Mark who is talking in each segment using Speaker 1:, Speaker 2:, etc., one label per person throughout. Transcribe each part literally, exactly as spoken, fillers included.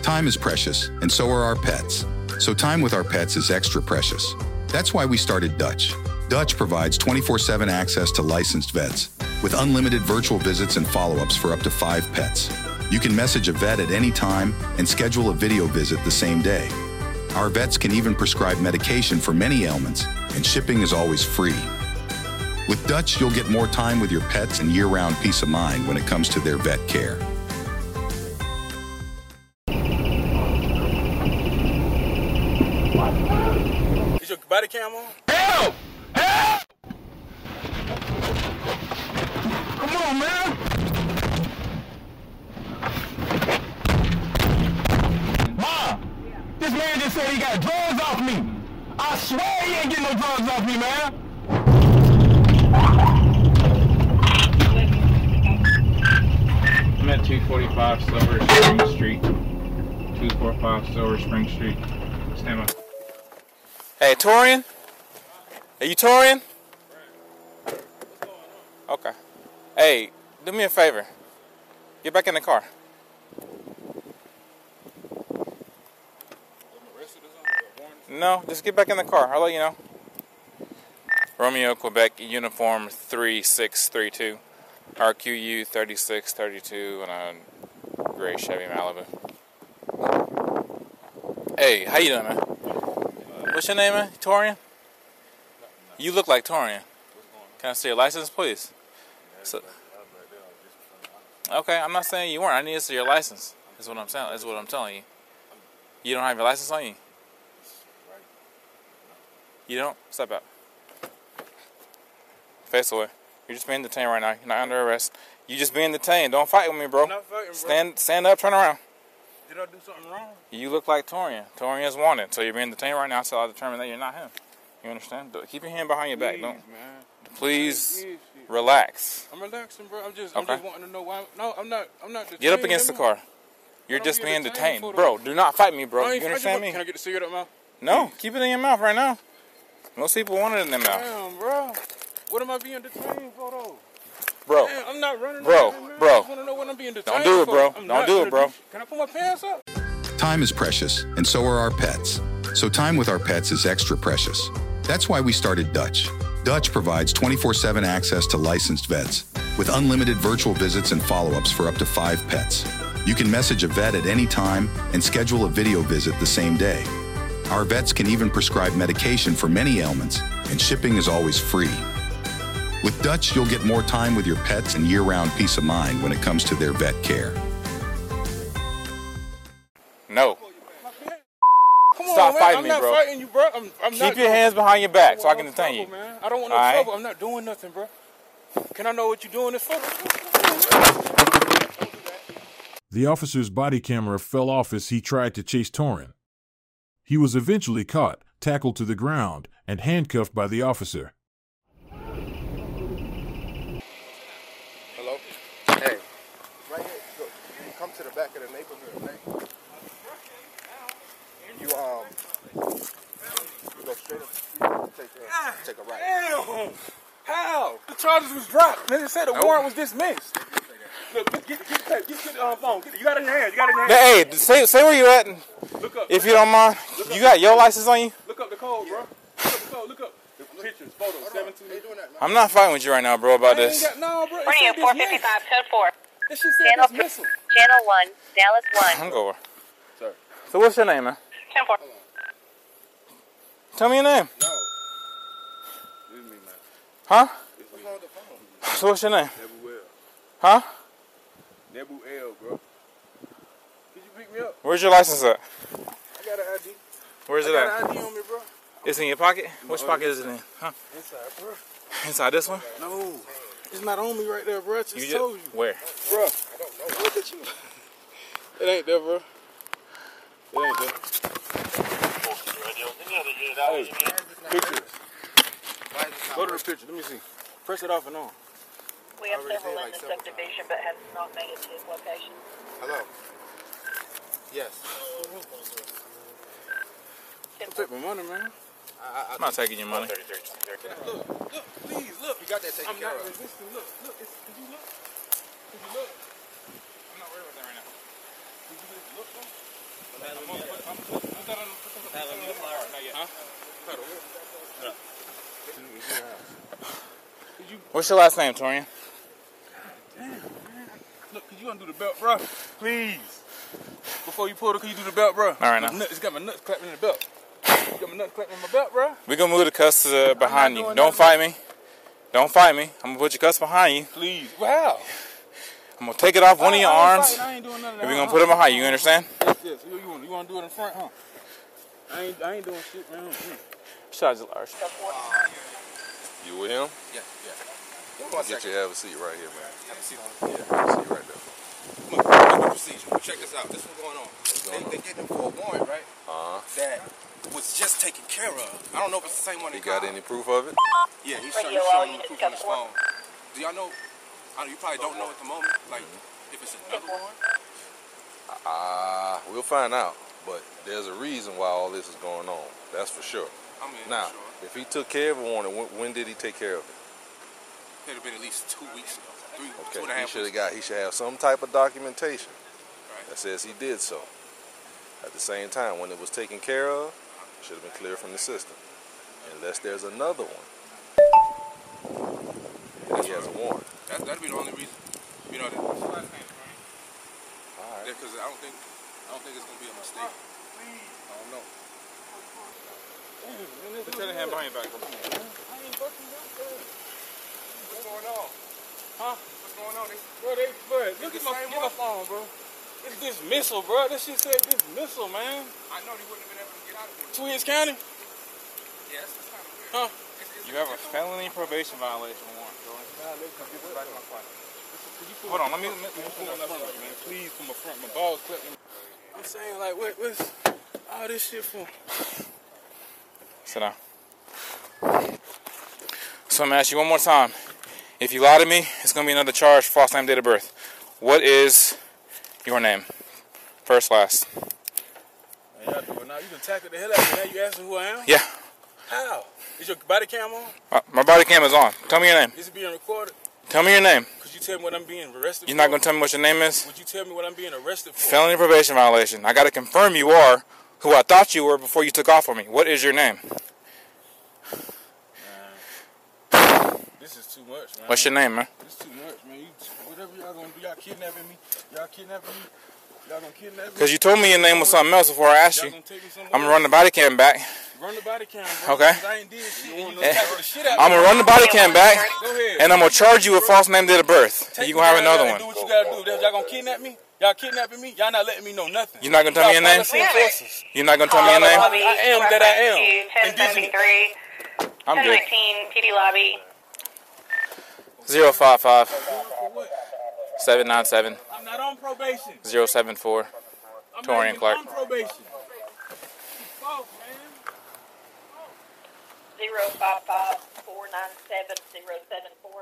Speaker 1: Time is precious, and so are our pets. So time with our pets is extra precious. That's why we started Dutch. Dutch provides twenty-four seven access to licensed vets, with unlimited virtual visits and follow-ups for up to five pets. You can message a vet at any time and schedule a video visit the same day. Our vets can even prescribe medication for many ailments, and shipping is always free. With Dutch, you'll get more time with your pets and year-round peace of mind when it comes to their vet care.
Speaker 2: Is your body cam on?
Speaker 3: Help! Help! Come on, man! Mom! This man just said he got drugs off me! I swear he ain't getting no drugs off me, man!
Speaker 4: I'm at two forty-five Silver Spring Street. two forty-five Silver Spring Street. Stand by.
Speaker 2: Hey, Torian? Are you Torian? Okay. Hey, do me a favor. Get back in the car. No, just get back in the car. I'll let you know. Romeo, Quebec, uniform three six three two. R Q U thirty-six thirty-two on a gray Chevy Malibu. Hey, how you doing, man? What's your name, man? Torian? You look like Torian. Can I see your license, please? So, okay, I'm not saying you weren't. I need to see your license. That's what I'm saying. That's what I'm telling you. You don't have your license on you? You don't? Step out. Face away. You're just being detained right now. You're not under arrest. You just being detained. Don't fight with me, bro.
Speaker 5: I'm not fighting, bro.
Speaker 2: Stand, stand up. Turn around.
Speaker 5: Did I do something wrong?
Speaker 2: You look like Torian. Torian is wanted, so you're being detained right now until I determine that you're not him. You understand? Keep your hand behind your back.
Speaker 5: Please,
Speaker 2: Don't.
Speaker 5: man.
Speaker 2: Please
Speaker 5: Please,
Speaker 2: relax.
Speaker 5: I'm relaxing, bro. I'm just,
Speaker 2: Okay.
Speaker 5: I'm just wanting to know why. No, I'm not. I'm not. Detained,
Speaker 2: Get up against the
Speaker 5: am I?
Speaker 2: car. You're
Speaker 5: I'm
Speaker 2: just
Speaker 5: being
Speaker 2: being
Speaker 5: detained
Speaker 2: detained,
Speaker 5: for
Speaker 2: bro.
Speaker 5: the-
Speaker 2: Do not fight me, bro.
Speaker 5: I
Speaker 2: You
Speaker 5: ain't- I
Speaker 2: understand
Speaker 5: just-
Speaker 2: me?
Speaker 5: Can I get the cigarette out of my mouth?
Speaker 2: No, keep it in your mouth right now. Most people want it in their mouth,
Speaker 5: Damn, bro. What am I being detained for, though?
Speaker 2: bro.
Speaker 5: Damn, I'm not running.
Speaker 2: Bro,
Speaker 5: nothing, man.
Speaker 2: bro.
Speaker 5: I just want to know what I'm being detained
Speaker 2: do it,
Speaker 5: for.
Speaker 2: bro.
Speaker 5: I'm
Speaker 2: Don't
Speaker 5: not
Speaker 2: do it,
Speaker 5: gonna
Speaker 2: bro.
Speaker 5: Can I put my pants up?
Speaker 1: Time is precious, and so are our pets. So time with our pets is extra precious. That's why we started Dutch. Dutch provides twenty-four seven access to licensed vets, with unlimited virtual visits and follow-ups for up to five pets. You can message a vet at any time and schedule a video visit the same day. Our vets can even prescribe medication for many ailments, and shipping is always free. With Dutch, you'll get more time with your pets and year-round peace of mind when it comes to their vet care.
Speaker 2: No.
Speaker 5: Come
Speaker 2: Stop
Speaker 5: on, man.
Speaker 2: fighting
Speaker 5: I'm
Speaker 2: me,
Speaker 5: not
Speaker 2: bro.
Speaker 5: fighting you, bro. I'm, I'm
Speaker 2: Keep
Speaker 5: not
Speaker 2: your hands behind your back so I can detain you.
Speaker 5: trouble, man. I don't want no
Speaker 2: All right.
Speaker 5: trouble. I'm not doing nothing, bro. Can I know what you're doing this for?
Speaker 6: The officer's body camera fell off as he tried to chase Torian. He was eventually caught, tackled to the ground, and handcuffed by the officer.
Speaker 7: Hello? Hey. Right here. Look, you come to the back of the neighborhood, right? You, um, you go straight up the street, take a, take a right.
Speaker 5: Damn! How? The charges was dropped. They said the warrant was dismissed. Look, get, get, get, get, get the uh, phone. Get it. You got it in your hand. You got it in your hand.
Speaker 2: Hey, say, say where you at, and
Speaker 5: Look up.
Speaker 2: if you don't mind. You got your license on you?
Speaker 5: Look up the code, bro. Look up the code. Look up the pictures, photos, seventeen.
Speaker 7: They doing that, man.
Speaker 2: I'm not fighting with you right now, bro, about
Speaker 5: I ain't
Speaker 2: this.
Speaker 5: got, no, bro. It
Speaker 8: Radio
Speaker 5: said
Speaker 8: four
Speaker 5: dismissed.
Speaker 8: fifty-five, code four.
Speaker 5: This shit said
Speaker 8: Channel,
Speaker 5: dismissal.
Speaker 8: channel one, Dallas one.
Speaker 2: I'm going.
Speaker 5: Sorry.
Speaker 2: So what's your name, man?
Speaker 8: ten four.
Speaker 2: Tell me your name.
Speaker 7: No. This is me, man.
Speaker 2: Huh?
Speaker 7: What's wrong with the phone?
Speaker 2: So what's your name?
Speaker 7: Nebu L.
Speaker 2: Huh?
Speaker 7: Nebu L, bro. Did you pick me up?
Speaker 2: Where's your license at?
Speaker 7: I got an I D.
Speaker 2: Where's
Speaker 7: I
Speaker 2: it
Speaker 7: got
Speaker 2: at?
Speaker 7: an I D on me, bro.
Speaker 2: It's in your pocket? Which pocket is it in? Huh?
Speaker 7: Inside, bro.
Speaker 2: Inside this one?
Speaker 5: No. It's not on me right there, bro. I just,
Speaker 2: You just
Speaker 5: told you.
Speaker 2: where?
Speaker 5: Bro. I don't know. Look at you. It ain't there, bro. It ain't there. Hey, pictures. Go to the picture. Let me see. Press it off and on.
Speaker 8: We have
Speaker 7: already
Speaker 8: several
Speaker 7: paid
Speaker 8: in
Speaker 7: like
Speaker 8: the
Speaker 7: several
Speaker 8: subdivision, but have not made it to his location.
Speaker 7: Hello. Yes.
Speaker 5: Don't take my money, man.
Speaker 7: I, I,
Speaker 2: I'm not taking your money.
Speaker 7: look, look, please, look. You got that taken
Speaker 5: I'm
Speaker 7: care
Speaker 5: not
Speaker 7: of.
Speaker 5: resisting. Look, look. It's, did you look? Did you look?
Speaker 2: I'm not worried about that right now.
Speaker 5: Did you just look, bro?
Speaker 2: What's your last name, Torian?
Speaker 5: Damn, man. Look, could you undo the belt, bro? Please. Before you pull it, could you do the belt, bro?
Speaker 2: All right, now.
Speaker 5: Nut, it's got my nuts clapping in the belt. You got my nuts clapping in my belt, bro?
Speaker 2: We're going to move the cuss uh, behind you.
Speaker 5: doing
Speaker 2: Don't
Speaker 5: nothing.
Speaker 2: fight me. Don't fight me. I'm going to put your cuss behind you.
Speaker 5: Please. Wow.
Speaker 2: I'm going to take it off one of your
Speaker 5: I ain't
Speaker 2: arms,
Speaker 5: fighting. I ain't doing none of that.
Speaker 2: and we're going to put it behind you. You understand?
Speaker 5: Yes, yes. You, you, want, you want to do it in front, huh? I ain't, I ain't doing shit, man. Mm.
Speaker 2: Charge large.
Speaker 7: You with him?
Speaker 5: Yeah, yeah.
Speaker 7: Get you have a seat right here, man.
Speaker 5: Have a seat on.
Speaker 7: Yeah, have a seat right there.
Speaker 5: Look, look the procedure. Check this out. This is what's going on. They, they get him for a warrant, right?
Speaker 7: Uh-huh.
Speaker 5: That was just taken care of. I don't know if it's the same one.
Speaker 7: He
Speaker 5: they
Speaker 7: got
Speaker 5: called.
Speaker 7: any proof of it?
Speaker 5: Yeah, he's
Speaker 8: Radio,
Speaker 5: showing, he's
Speaker 8: all
Speaker 5: showing me
Speaker 8: units
Speaker 5: the proof on his
Speaker 8: got
Speaker 5: phone. Do y'all know? I know you probably don't know at the moment, like if it's another one.
Speaker 7: Ah, uh, we'll find out. But there's a reason why all this is going on. That's for sure.
Speaker 5: I mean,
Speaker 7: Now,
Speaker 5: sure.
Speaker 7: if he took care of a warrant, when, when did he take care of it?
Speaker 5: It would have been at least two weeks ago. Three,
Speaker 7: Okay,
Speaker 5: two and a
Speaker 7: he
Speaker 5: half
Speaker 7: should have
Speaker 5: weeks
Speaker 7: got. He should have some type of documentation
Speaker 5: Right.
Speaker 7: that says he did so. At the same time, when it was taken care of, it should have been cleared from the system. Unless there's another one, then he has a warrant.
Speaker 5: That, that'd be the only reason. You know, that, what's the last name, right?
Speaker 7: All right.
Speaker 5: Because I don't think, I don't think it's gonna be a mistake. I don't know.
Speaker 2: Put your hand behind your back.
Speaker 5: What's going on? Huh? What's going on? They, Bro, they, bro, look the at my, same get one? my phone, bro. It's dismissal, bro. This shit said dismissal, man.
Speaker 9: I know they wouldn't have been able to get out of there.
Speaker 5: Tweeds County?
Speaker 9: Yes, it's kind of weird.
Speaker 5: Huh?
Speaker 9: It's, it's
Speaker 2: You have a felony probation violation warrant, Jordan. Hold on, let me. Let me
Speaker 5: Come on, front, man. Please come up front. My balls clipping. I'm saying, like, what, what's all this shit for?
Speaker 2: Sit down. So I'm gonna ask you one more time. If you lie to me, it's gonna be another charge, false name, date of birth. What is your name? First, last.
Speaker 5: Man, y'all doing now? You done tackled the hell out of me. Now you asking who I am?
Speaker 2: Yeah.
Speaker 5: How? Is your body cam on?
Speaker 2: Uh, my body cam is on. Tell me your name.
Speaker 5: Is it being recorded?
Speaker 2: Tell me your name.
Speaker 5: Could you tell me what I'm being arrested
Speaker 2: You're
Speaker 5: for?
Speaker 2: not gonna tell me what your name is?
Speaker 5: Would you tell me what I'm being arrested for?
Speaker 2: Felony probation violation. I gotta confirm you are who I thought you were before you took off on me. What is your name?
Speaker 5: This is too much, man.
Speaker 2: What's your name, man?
Speaker 5: This is too much, man. You, whatever y'all gonna do, y'all kidnapping me. Y'all kidnapping me. Y'all gonna kidnap me.
Speaker 2: Because you told me your name was something else before I asked
Speaker 5: Y'all
Speaker 2: you.
Speaker 5: gonna take me somewhere
Speaker 2: I'm gonna run the body cam back.
Speaker 5: Run the body cam, bro.
Speaker 2: Okay.
Speaker 5: 'Cause I ain't did shit. You want
Speaker 2: Eh,
Speaker 5: tackle the shit out
Speaker 2: I'm
Speaker 5: me.
Speaker 2: gonna run the body cam back,
Speaker 5: Go ahead.
Speaker 2: and I'm gonna charge you with false name, date of birth.
Speaker 5: Take
Speaker 2: You
Speaker 5: me
Speaker 2: gonna have
Speaker 5: down
Speaker 2: another
Speaker 5: there
Speaker 2: one.
Speaker 5: and do what you gotta do. Y'all gonna kidnap me? Y'all kidnapping me? Y'all not letting me know nothing.
Speaker 2: You're not gonna tell me your name?
Speaker 5: Policy enforcers.
Speaker 2: You're not gonna tell me your name?
Speaker 5: I am that I am.
Speaker 8: ten
Speaker 5: Indigenous.
Speaker 8: seventy-three,
Speaker 2: I'm
Speaker 8: ten
Speaker 2: good.
Speaker 8: nineteen, P D lobby.
Speaker 2: Zero five five
Speaker 5: For what?
Speaker 2: seven nine seven
Speaker 5: I'm not on probation.
Speaker 2: zero seven four.
Speaker 5: I'm
Speaker 2: Torian
Speaker 5: not even
Speaker 2: Clark.
Speaker 5: on probation. Fuck, man.
Speaker 8: Zero five five four nine seven zero seven four.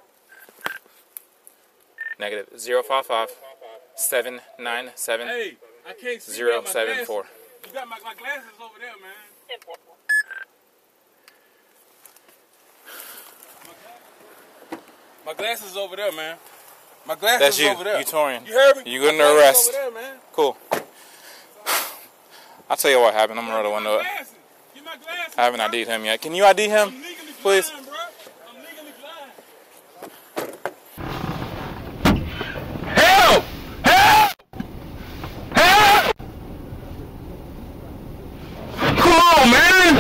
Speaker 2: Negative zero five five seven nine seven
Speaker 5: Hey, I can't see
Speaker 2: zero
Speaker 5: without my
Speaker 2: seven
Speaker 5: glasses.
Speaker 2: four.
Speaker 5: You got my, my glasses over there, man. My glasses over there, man. My glasses
Speaker 2: That's you.
Speaker 5: over there.
Speaker 2: You Torian.
Speaker 5: You heard me?
Speaker 2: You
Speaker 5: My
Speaker 2: good under
Speaker 5: glasses
Speaker 2: arrest.
Speaker 5: Over there, man.
Speaker 2: Cool. I'll tell you what happened. I'm gonna roll the
Speaker 5: Get
Speaker 2: window
Speaker 5: my
Speaker 2: up.
Speaker 5: glasses. Get my glasses,
Speaker 2: I haven't
Speaker 5: bro.
Speaker 2: ID'd him yet. Can you I D him,
Speaker 5: I'm legally
Speaker 2: please?
Speaker 5: blind, bro. I'm legally blind.
Speaker 3: Help! Help! Help! Come on, man!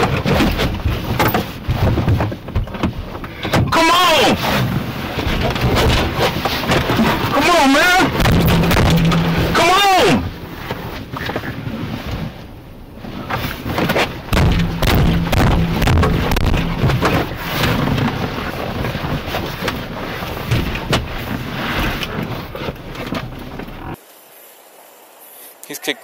Speaker 3: Come on! Come on, man! Come on!
Speaker 2: He's kicked.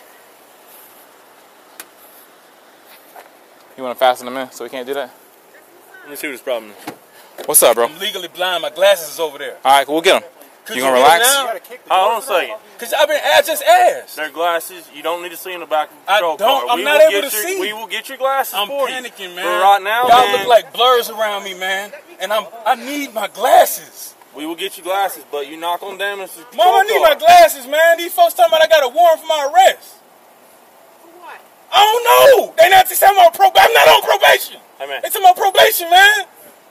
Speaker 2: You want to fasten him in so we can't do that?
Speaker 10: Let me see what his problem is.
Speaker 2: What's up, bro?
Speaker 5: I'm legally blind. My glasses is over there.
Speaker 2: All right, we'll get him.
Speaker 5: Could
Speaker 2: You gonna
Speaker 5: get
Speaker 2: relax?
Speaker 5: them now?
Speaker 10: Hold on a second.
Speaker 5: Cause I've been I just asked.
Speaker 10: Their glasses, you don't need to see in the back of the
Speaker 5: I
Speaker 10: patrol
Speaker 5: don't-
Speaker 10: car.
Speaker 5: I'm
Speaker 10: We
Speaker 5: not
Speaker 10: will
Speaker 5: able
Speaker 10: get
Speaker 5: to
Speaker 10: your,
Speaker 5: see.
Speaker 10: We will get your glasses
Speaker 5: I'm
Speaker 10: for you.
Speaker 5: panicking, man.
Speaker 10: But right now,
Speaker 5: y'all
Speaker 10: man,
Speaker 5: look like blurs around me, man. And I'm I need my glasses.
Speaker 10: we will get you glasses, but you're not gonna damage the patrol
Speaker 5: Mom, I need
Speaker 10: car.
Speaker 5: my glasses, man. These folks talking about I got a warrant for my arrest.
Speaker 8: What?
Speaker 5: And that's I'm on probation. I'm not on probation.
Speaker 10: Hey, man.
Speaker 5: It's on probation, man.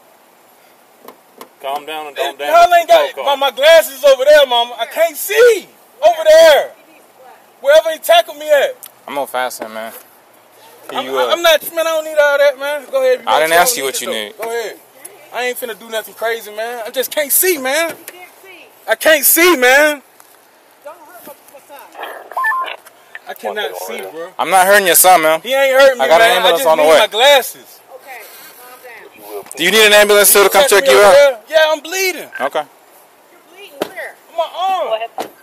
Speaker 10: Calm down and don't damage
Speaker 5: Y'all ain't
Speaker 10: the
Speaker 5: got my, my glasses over there, mama. I can't see over there. Wherever he tackled me at.
Speaker 2: I'm on fast here, man.
Speaker 5: I'm,
Speaker 2: you, uh,
Speaker 5: I'm not, man. I don't need all that, man. Go ahead.
Speaker 2: I didn't ask you
Speaker 5: don't
Speaker 2: what you
Speaker 5: it,
Speaker 2: need.
Speaker 5: though. Go ahead. I ain't finna do nothing crazy, man. I just can't see, man. I can't see, man. I cannot see, bro.
Speaker 2: I'm not hurting your son, man.
Speaker 5: He ain't hurting me,
Speaker 2: I got
Speaker 5: man.
Speaker 2: an ambulance
Speaker 5: I just
Speaker 2: on the
Speaker 5: need
Speaker 2: way.
Speaker 5: my glasses.
Speaker 2: Do you need an ambulance too to come check you out?
Speaker 5: There? Yeah, I'm bleeding.
Speaker 2: Okay.
Speaker 5: My arm.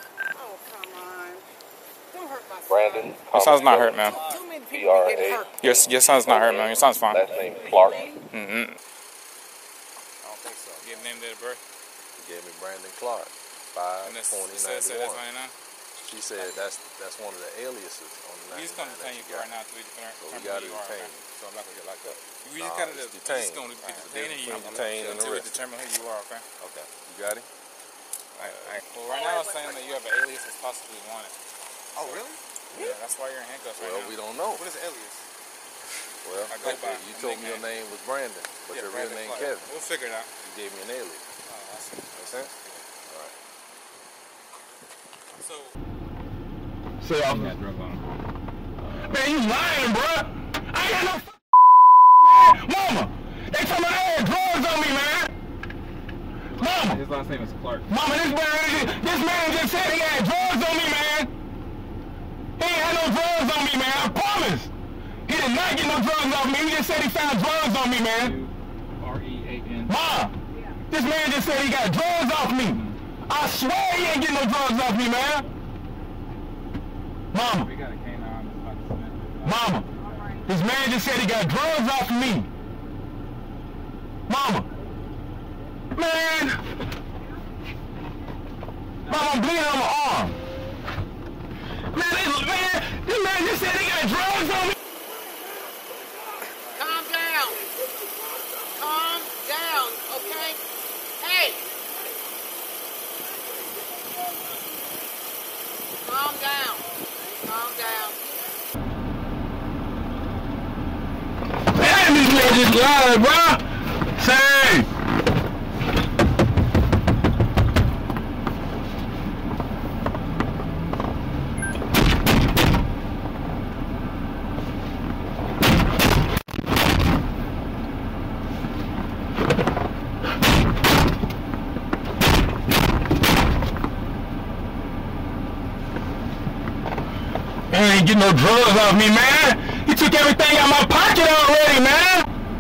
Speaker 11: Brandon.
Speaker 2: Your son's not hurt, man.
Speaker 11: B R A.
Speaker 2: Your, your son's not hurt, man. Your son's fine.
Speaker 11: Last name Clark.
Speaker 2: Mm-hmm.
Speaker 7: I don't think so.
Speaker 2: You have named date of birth?
Speaker 7: He gave me Brandon Clark, five twenty ninety-one. She said that's that's one of the aliases on the
Speaker 2: We just gonna detain you for right now until we determine
Speaker 7: so we got to
Speaker 2: who you are,
Speaker 7: detain
Speaker 2: okay?
Speaker 7: you. So I'm not gonna get locked up.
Speaker 2: We
Speaker 7: nah,
Speaker 2: just gotta
Speaker 7: it's
Speaker 2: just
Speaker 7: detained.
Speaker 2: gonna be
Speaker 7: Right.
Speaker 2: detaining you
Speaker 7: Detained and
Speaker 2: until we
Speaker 7: arrested.
Speaker 2: determine who you are, okay?
Speaker 7: Okay. You got it?
Speaker 2: Alright, alright. Well, right now it's saying that you have an alias that's possibly wanted.
Speaker 7: Oh, really?
Speaker 2: Yeah, that's why you're in handcuffs right
Speaker 7: Well,
Speaker 2: now.
Speaker 7: we don't know.
Speaker 2: What is alias?
Speaker 7: Well,
Speaker 2: I go by
Speaker 7: you
Speaker 2: a
Speaker 7: told me your
Speaker 2: nickname.
Speaker 7: name was Brandon, but
Speaker 2: Yeah,
Speaker 7: your
Speaker 2: Brandon
Speaker 7: real name
Speaker 2: Clark.
Speaker 7: Kevin.
Speaker 2: We'll figure it out.
Speaker 7: You gave me an alias.
Speaker 2: Oh, I see.
Speaker 7: Make sense? All right.
Speaker 2: So,
Speaker 3: Say off. Man, you lying, bruh. I ain't got no f- Mama, they told me I had drugs on me, man. Mama.
Speaker 4: His last name is Clark.
Speaker 3: Mama, this man, this man just said he had drugs on me, man. He ain't had no drugs on me, man. I promise. He did not get no drugs off me. He just said he found drugs on me, man.
Speaker 4: R E A N.
Speaker 3: Ma, this man just said he got drugs off me. I swear he ain't getting no drugs off me, man. Mama.
Speaker 4: We got a canine that's about to submit it.
Speaker 3: Mama, this man just said he got drugs off me. Mama. Man. Mama, I'm bleeding on my arm. Man, this, man, this man just said he got drugs on me.
Speaker 12: Calm down. Calm down, okay? Hey. Calm down. Calm down.
Speaker 3: Man, this man just lied, bro. Say. He ain't getting no drugs off me, man. He took everything out of my pocket already, man.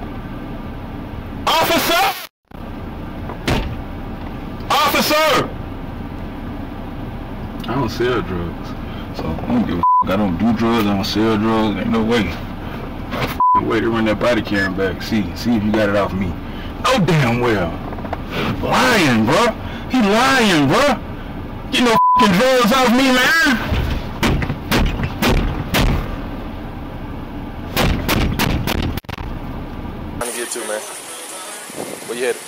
Speaker 3: Officer! Officer! I don't sell drugs. So I don't give a f***. I don't do drugs, I don't sell drugs. Ain't no way. I wait to run that body cam back. See, see if you got it off me. Oh, damn well. Lying, bro. He lying, bro. Get no f***ing drugs off me, man.
Speaker 7: Trying to get to, man. Where you headed?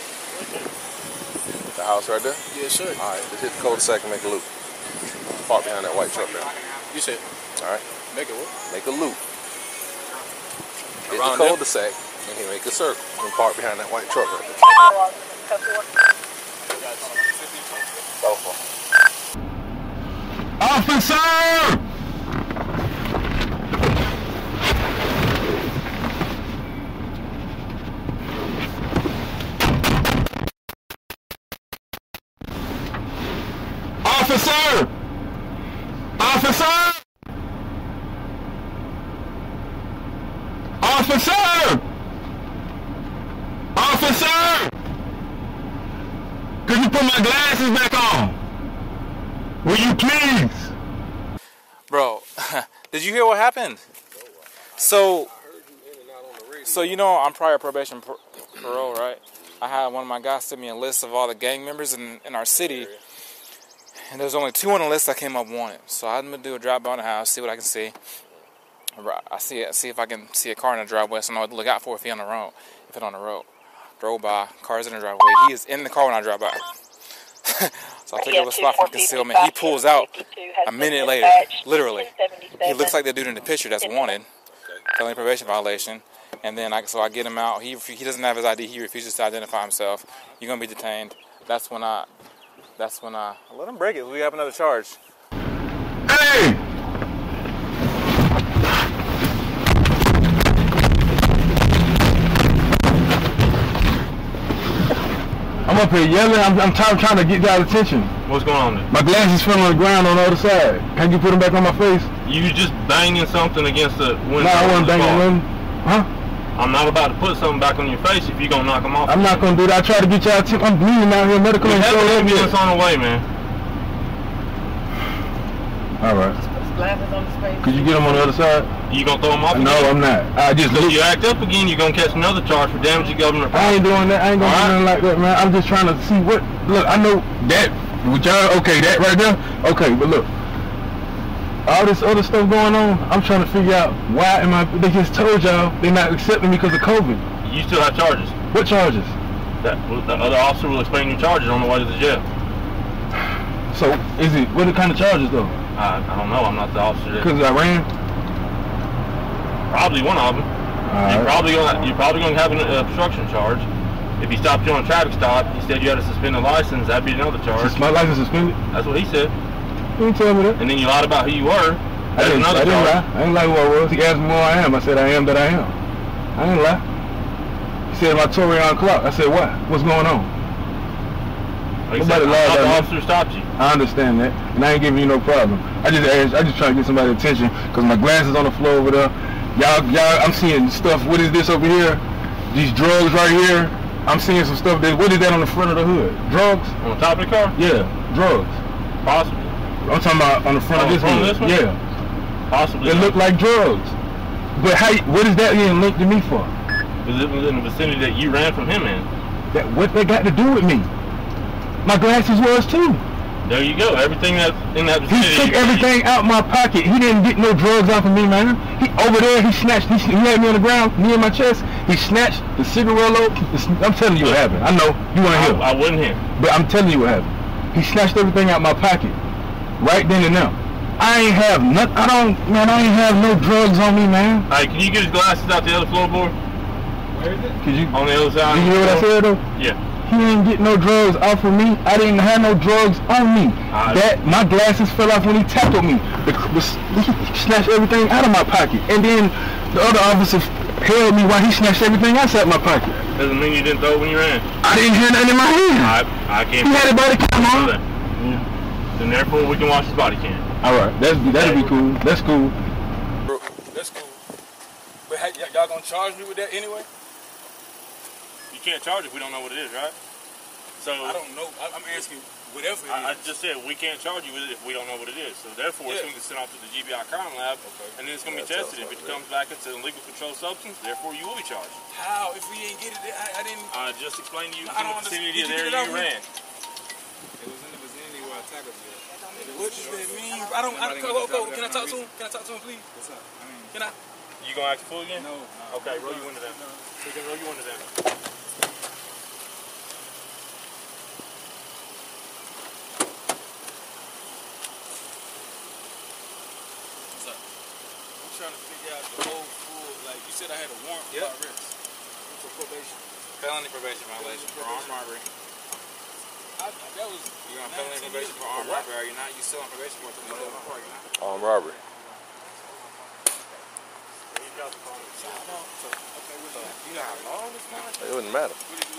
Speaker 7: The house right there?
Speaker 13: Yeah, sure.
Speaker 7: All right, let's hit the cul-de-sac and make a loop. Park behind that white truck there.
Speaker 13: You said,
Speaker 7: All right,
Speaker 13: make it what?
Speaker 7: make a loop. Hit
Speaker 13: Around
Speaker 7: the
Speaker 13: there?
Speaker 7: cul-de-sac and he make a circle and park behind that white truck right there.
Speaker 3: Officer! Officer! Officer! Officer! Officer! Could you put my glasses back on? Will you please?
Speaker 2: bro, did you hear what happened? So, so you know I'm prior probation par- parole, right? I had one of my guys send me a list of all the gang members in, in our city, and there's only two on the list that came up wanted. So I'm gonna do a drive by on the house, see what I can see. I see it, see if I can see a car in the driveway, so I know what to look out for if he's on the road. If it's on the road, drove by, car's in the driveway. He is in the car when I drive by. So I take up a spot for concealment. He pulls out a minute later, literally. He looks like the dude in the picture that's wanted. felony probation violation. And then, I, so I get him out. He he doesn't have his I D. He refuses to identify himself. You're gonna be detained. That's when I. That's when I let him break it. We have another charge.
Speaker 3: Hey! I'm up here yelling. I'm, I'm trying, trying to get y'all attention.
Speaker 13: What's going on there?
Speaker 3: My glasses fell on the ground on the other side. Can you put them back on my face?
Speaker 13: You just banging something against the window.
Speaker 3: No, I wasn't banging them. Huh?
Speaker 13: I'm not about to put something back on your face if you're going to knock them off.
Speaker 3: I'm not going to do that. I try to get y'all attention. I'm bleeding out here. Medical
Speaker 13: You
Speaker 3: ain't
Speaker 13: have
Speaker 3: so
Speaker 13: an ambulance on the way, man.
Speaker 3: All right.
Speaker 12: Glasses on his face.
Speaker 3: Could you get them on the other side?
Speaker 13: You going to throw them off
Speaker 3: No,
Speaker 13: again?
Speaker 3: I'm not. I just
Speaker 13: If
Speaker 3: look.
Speaker 13: you act up again, you're going to catch another charge for damaging government property.
Speaker 3: I ain't doing that. I ain't gonna do nothing like that, man. I'm just trying to see what. Look, I know that. With y'all, okay, that right there. Okay, but look, all this other stuff going on. I'm trying to figure out why am I? They just told y'all they're not accepting me because of COVID.
Speaker 13: You still have charges.
Speaker 3: What charges?
Speaker 13: That the other officer will explain your charges on the way to the jail.
Speaker 3: So is it what kind of charges though?
Speaker 13: I, I don't know. I'm not the officer.
Speaker 3: Because I ran.
Speaker 13: Probably one of them.
Speaker 3: All
Speaker 13: You're
Speaker 3: right.
Speaker 13: probably gonna you're probably gonna have an obstruction charge. If he stopped you on a traffic stop, he said you had to suspend the license. That'd be another charge.
Speaker 3: Is my license suspended?
Speaker 13: That's what he said.
Speaker 3: You didn't tell me that.
Speaker 13: And then you lied about who you were.
Speaker 3: I
Speaker 13: That's
Speaker 3: didn't,
Speaker 13: another
Speaker 3: I didn't
Speaker 13: charge.
Speaker 3: lie. I didn't lie who I was. He asked me who I am. I said I am that I am. I didn't lie. He said my Torian clock. I said what? What's going on?
Speaker 13: Like I
Speaker 3: Nobody
Speaker 13: said,
Speaker 3: lied
Speaker 13: I thought the
Speaker 3: about me.
Speaker 13: officer stopped you.
Speaker 3: I understand that, and I ain't giving you no problem. I just asked, I just trying to get somebody's attention because my glasses on the floor over there. Y'all, y'all, I'm seeing stuff. What is this over here? These drugs right here. I'm seeing some stuff. That, what is that on the front of the hood? Drugs?
Speaker 13: On the top of the car?
Speaker 3: Yeah, drugs.
Speaker 13: Possibly.
Speaker 3: I'm talking about on the front
Speaker 13: On
Speaker 3: of
Speaker 13: the
Speaker 3: this
Speaker 13: front of
Speaker 3: one.
Speaker 13: this one?
Speaker 3: Yeah.
Speaker 13: Possibly.
Speaker 3: It
Speaker 13: not.
Speaker 3: looked like drugs. But how? What is that even linked to me for?
Speaker 13: Because it was in the vicinity that you ran from him in.
Speaker 3: That what they got to do with me? My glasses was too.
Speaker 13: There you go. Everything that's in that
Speaker 3: He
Speaker 13: vicinity.
Speaker 3: took everything out my pocket. He didn't get no drugs off of me, man. He over there. He snatched. He, he had me on the ground, me in my chest. He snatched the cigarello. I'm telling you what happened. I know you want to hear.
Speaker 13: I, I wouldn't hear.
Speaker 3: But I'm telling you what happened. He snatched everything out my pocket, right then and there. I ain't have nothing. I don't, man. I ain't have no drugs on me, man.
Speaker 13: All right, can you get his glasses out the other floorboard?
Speaker 5: Where is it?
Speaker 3: Could you?
Speaker 13: On the other side.
Speaker 3: Did you hear what I said though?
Speaker 13: Yeah.
Speaker 3: He didn't get no drugs off of me. I didn't have no drugs on me.
Speaker 13: Uh,
Speaker 3: that my glasses fell off when he tackled me. The, the, he snatched everything out of my pocket, and then the other officer held me while he snatched everything else out of my pocket.
Speaker 13: Doesn't mean you didn't throw it when you ran.
Speaker 3: I didn't have nothing in my hand.
Speaker 13: I, I can't.
Speaker 3: He had a body cam on.
Speaker 13: Then therefore we can watch his body cam.
Speaker 3: All right, that's that'll be cool. That's cool.
Speaker 5: Bro, that's cool. But hey, y'all gonna charge me with that anyway?
Speaker 13: You can't charge if we don't know what it is, right? So
Speaker 5: I don't know. I, I'm asking whatever it
Speaker 13: I, I
Speaker 5: is.
Speaker 13: just said we can't charge you with it if we don't know what it is. So therefore, it's
Speaker 5: Yeah.
Speaker 13: going to be sent off to the G B I crime lab,
Speaker 5: Okay.
Speaker 13: and then it's going to be
Speaker 7: Yeah,
Speaker 13: tested.
Speaker 7: tell
Speaker 13: If
Speaker 7: us
Speaker 13: it
Speaker 7: about
Speaker 13: comes back it's an illegal controlled substance, therefore you will be charged.
Speaker 5: How? If we ain't get it, I, I didn't.
Speaker 13: I just explained to you
Speaker 5: I
Speaker 13: in
Speaker 5: don't
Speaker 13: the vicinity
Speaker 5: understand.
Speaker 13: of
Speaker 5: Did
Speaker 13: there
Speaker 5: you get it
Speaker 13: you
Speaker 5: off me?
Speaker 13: ran.
Speaker 5: It was in the vicinity where I tackled you. What does that mean? I don't. I don't. Oh, oh, can I talk to him? Can I talk to him, please? What's up? I mean, can I?
Speaker 13: You going to act a fool again?
Speaker 5: No. no
Speaker 13: Okay, roll your window down. So you can roll your window down.
Speaker 5: What's up? I'm trying to figure out the whole full. Like you said, I had a warrant for
Speaker 2: Yep.
Speaker 5: my arrest. For probation.
Speaker 2: Felony probation violation for armed robbery.
Speaker 5: I, that was.
Speaker 2: You're on felony probation for armed robbery. Are you not? You still on probation for three days before? Are you not?
Speaker 7: Armed robbery.
Speaker 2: You got a law this morning?
Speaker 7: It wouldn't matter.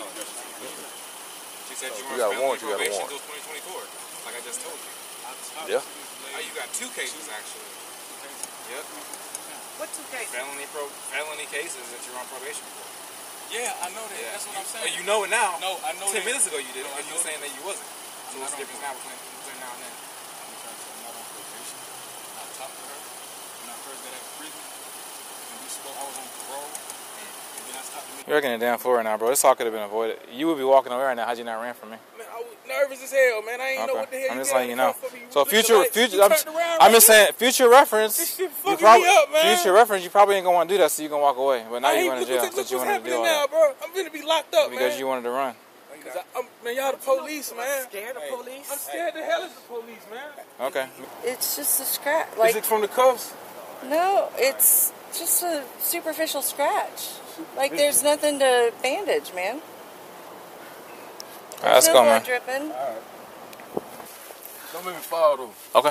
Speaker 2: She said you
Speaker 7: You
Speaker 2: were
Speaker 7: got a
Speaker 2: on
Speaker 7: warrant, you got a
Speaker 2: probation
Speaker 7: warrant.
Speaker 2: until twenty twenty-four. Like I just told you.
Speaker 7: Yeah.
Speaker 2: Oh, you got two cases actually. Yep.
Speaker 12: What two cases?
Speaker 2: Felony pro felony cases that you're on probation for.
Speaker 5: Yeah, I know that.
Speaker 2: Yeah.
Speaker 5: That's what I'm
Speaker 2: Oh,
Speaker 5: saying.
Speaker 2: you know it now.
Speaker 5: No, I know
Speaker 2: Ten
Speaker 5: that.
Speaker 2: minutes ago you didn't,
Speaker 5: No, I
Speaker 2: but you
Speaker 5: know
Speaker 2: were saying that you wasn't. So
Speaker 5: I'm
Speaker 2: what's the
Speaker 5: not on
Speaker 2: difference now between, between now and then?
Speaker 5: I'm trying to say I'm not on probation. I talked to her when I first got out of prison, and we spoke. I was on parole, and then I stopped.
Speaker 2: You're working it down for right now, bro. This all could have been avoided. You would be walking away right now had you not ran from me.
Speaker 5: Man, I was nervous as hell, man. I ain't know what the hell
Speaker 2: I'm
Speaker 5: you
Speaker 2: just
Speaker 5: got
Speaker 2: letting you
Speaker 5: in
Speaker 2: know.
Speaker 5: front of me.
Speaker 2: So
Speaker 5: Look
Speaker 2: future,
Speaker 5: like
Speaker 2: future.
Speaker 5: you
Speaker 2: I'm,
Speaker 5: turned around
Speaker 2: I'm
Speaker 5: right
Speaker 2: just
Speaker 5: there.
Speaker 2: saying, future reference.
Speaker 5: This shit
Speaker 2: you
Speaker 5: fucking
Speaker 2: probably,
Speaker 5: me up, man.
Speaker 2: Future reference. You probably ain't gonna want to do that, so you can walk away. But now
Speaker 5: I
Speaker 2: you're going
Speaker 5: ain't
Speaker 2: to jail
Speaker 5: look,
Speaker 2: since
Speaker 5: look
Speaker 2: you
Speaker 5: what's
Speaker 2: wanted to do
Speaker 5: happening
Speaker 2: all
Speaker 5: now,
Speaker 2: that.
Speaker 5: bro. I'm finna be locked up,
Speaker 2: Because
Speaker 5: man.
Speaker 2: you wanted to run.
Speaker 5: Cause I, I'm, man, y'all the police, man.
Speaker 12: Scared of police?
Speaker 5: I'm scared the hell is the police, man.
Speaker 2: Okay.
Speaker 14: It's just a scratch. Like,
Speaker 5: is it from the cuffs?
Speaker 14: no, it's
Speaker 12: It's just a superficial scratch. Like there's nothing to bandage, man.
Speaker 2: All right, let's
Speaker 12: no
Speaker 2: go,
Speaker 12: blood
Speaker 2: man.
Speaker 12: dripping.
Speaker 3: All right. Don't make me fall, though.
Speaker 2: Okay.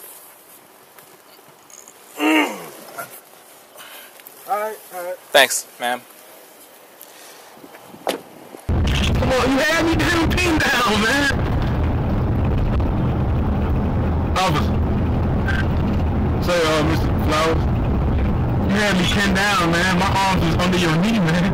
Speaker 3: All right, all right.
Speaker 2: Thanks, ma'am.
Speaker 3: Come on, you had me down, pin down, man. Officer. Say, uh, Mister Flowers. You had me pinned down, man. My arms was under your knee, man.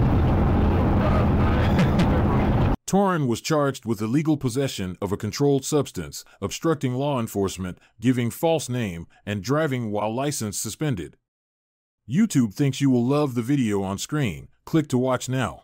Speaker 6: Torin was charged with illegal possession of a controlled substance, obstructing law enforcement, giving false name, and driving while license suspended. YouTube thinks you will love the video on screen. Click to watch now.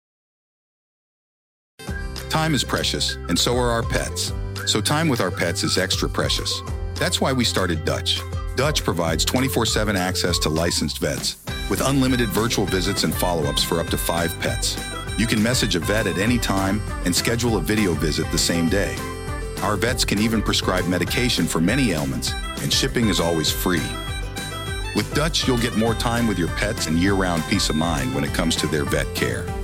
Speaker 1: Time is precious, and so are our pets. So time with our pets is extra precious. That's why we started Dutch. Dutch provides twenty-four seven access to licensed vets, with unlimited virtual visits and follow-ups for up to five pets. You can message a vet at any time and schedule a video visit the same day. Our vets can even prescribe medication for many ailments, and shipping is always free. With Dutch, you'll get more time with your pets and year-round peace of mind when it comes to their vet care.